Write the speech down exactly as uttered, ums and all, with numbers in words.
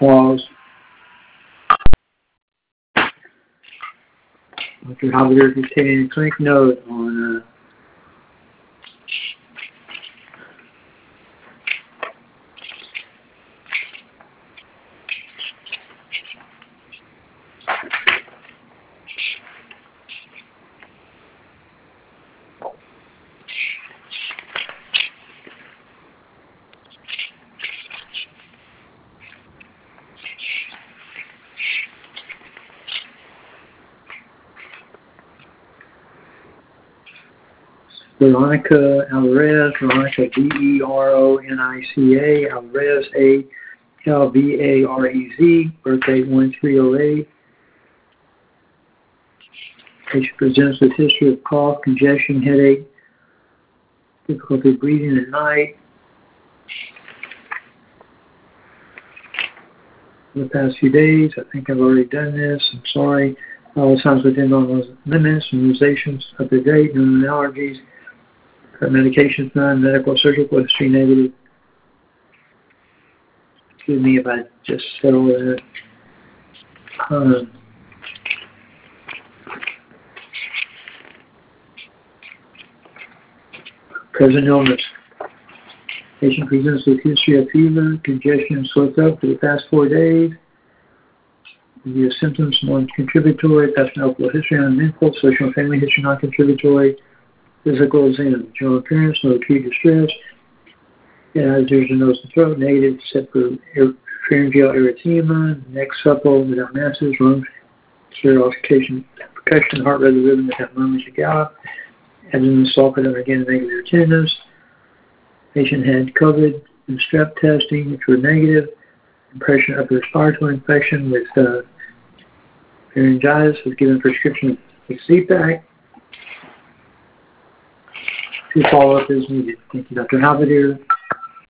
Pause. Doctor Halberdier is taking a clinic note on uh, Veronica Alvarez, Veronica V E R O N I C A, Alvarez A L V A R E Z, birthday one three oh eight. Patient presents with history of cough, congestion, headache, difficulty breathing at night. For the past few days, I think I've already done this. I'm sorry. All signs within normal limits, immunizations up to date, no allergies. Medications none, medical, surgical history negative. Excuse me if I just settle that. Um, present illness. Patient presents with history of fever, congestion, sore throat for the past four days. The symptoms non-contributory, past medical history unmeaningful, social and family history non-contributory. Physical exam, general appearance, no acute distress. Yeah, there's a nose and throat, negative except for pharyngeal erythema, neck supple without masses, lungs, serial oxygenation, percussion, heart rate rhythm without murmurs or gallop, abdomen sulfate and again negative attendance. Patient had COVID and strep testing, which were negative. Impression upper respiratory infection with uh, pharyngitis, was given prescription of C PAC. To follow up as needed. Thank you, Doctor Halberdier.